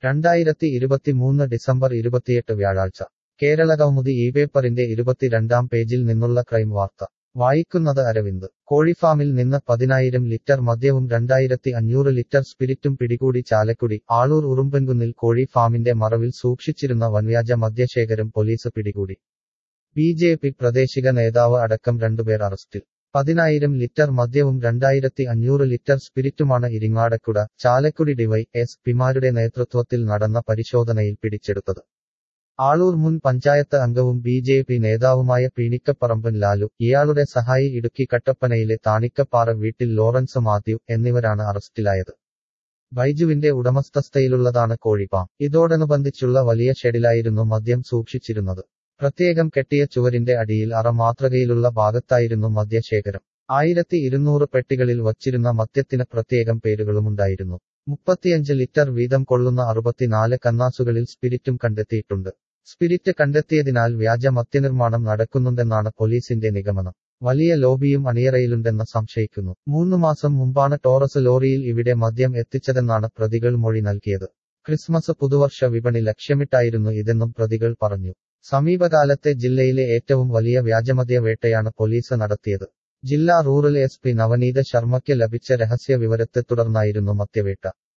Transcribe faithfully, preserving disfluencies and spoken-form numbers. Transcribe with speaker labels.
Speaker 1: രണ്ടായിരത്തി ഇരുപത്തിമൂന്ന് ഡിസംബർ ഇരുപത്തിയെട്ട് വ്യാഴാഴ്ച കേരളകൗമുദി ഈ പേപ്പറിന്റെ ഇരുപത്തിരണ്ടാം പേജിൽ നിന്നുള്ള ക്രൈം വാർത്ത വായിക്കുന്നത് അരവിന്ദ്. കോഴിഫാമിൽ നിന്ന് പതിനായിരം ലിറ്റർ മദ്യവും രണ്ടായിരത്തി അഞ്ഞൂറ് ലിറ്റർ സ്പിരിറ്റും പിടികൂടി. ചാലക്കുടി ആളൂർ ഉറുമ്പൻകുന്നിൽ കോഴി ഫാമിന്റെ മറവിൽ സൂക്ഷിച്ചിരുന്ന വൻവ്യാജ മദ്യശേഖരം പോലീസ് പിടികൂടി. ബി ജെ പി പ്രാദേശിക നേതാവ് അടക്കം രണ്ടുപേർ അറസ്റ്റിൽ. പതിനായിരം ലിറ്റർ മദ്യവും രണ്ടായിരത്തി അഞ്ഞൂറ് ലിറ്റർ സ്പിരിറ്റുമാണ് ഇരിങ്ങാലക്കുട, ചാലക്കുടി ഡിവൈ എസ് പിമാരുടെ നേതൃത്വത്തിൽ നടന്ന പരിശോധനയിൽ പിടിച്ചെടുത്തത്. ആളൂർ മുൻ പഞ്ചായത്ത് അംഗവും ബി ജെ പി നേതാവുമായ പീണിക്കപ്പറമ്പൻ ലാലു, ഇയാളുടെ സഹായി ഇടുക്കി കട്ടപ്പനയിലെ താണിക്കപ്പാറ വീട്ടിൽ ലോറൻസ് മാത്യു എന്നിവരാണ് അറസ്റ്റിലായത്. ബൈജുവിന്റെ ഉടമസ്ഥതയിലുള്ളതാണ് കോഴിഫാം. ഇതോടനുബന്ധിച്ചുള്ള വലിയ ഷെഡിലായിരുന്നു മദ്യം സൂക്ഷിച്ചിരുന്നത്. പ്രത്യേകം കെട്ടിയ ചുവരിന്റെ അടിയിൽ അറ മാതൃകയിലുള്ള ഭാഗത്തായിരുന്നു മദ്യശേഖരം. ആയിരത്തി ഇരുന്നൂറ് പെട്ടികളിൽ വച്ചിരുന്ന മദ്യത്തിന് പ്രത്യേകം പേരുകളുമുണ്ടായിരുന്നു. മുപ്പത്തിയഞ്ച് ലിറ്റർ വീതം കൊള്ളുന്ന അറുപത്തിനാല് കന്നാസുകളിൽ സ്പിരിറ്റും കണ്ടെത്തിയിട്ടുണ്ട്. സ്പിരിറ്റ് കണ്ടെത്തിയതിനാൽ വ്യാജ മദ്യനിർമ്മാണം നടക്കുന്നുണ്ടെന്നാണ് പോലീസിന്റെ നിഗമനം. വലിയ ലോബിയും അണിയറയിലുണ്ടെന്ന് സംശയിക്കുന്നു. മൂന്നു മാസം മുമ്പാണ് ടോറസ് ലോറിയിൽ ഇവിടെ മദ്യം എത്തിച്ചതെന്നാണ് പ്രതികൾ മൊഴി നൽകിയത്. ക്രിസ്മസ് പുതുവർഷ വിപണി ലക്ഷ്യമിട്ടായിരുന്നു ഇതെന്നും പ്രതികൾ പറഞ്ഞു. സമീപകാലത്തെ ജില്ലയിലെ ഏറ്റവും വലിയ വ്യാജമദ്യ വേട്ടയാണ് പോലീസ് നടത്തിയത്. ജില്ലാ റൂറൽ എസ് പി നവനീത ശർമ്മയ്ക്ക് ലഭിച്ച രഹസ്യ വിവരത്തെ തുടർന്നായിരുന്നു മദ്യവേട്ട.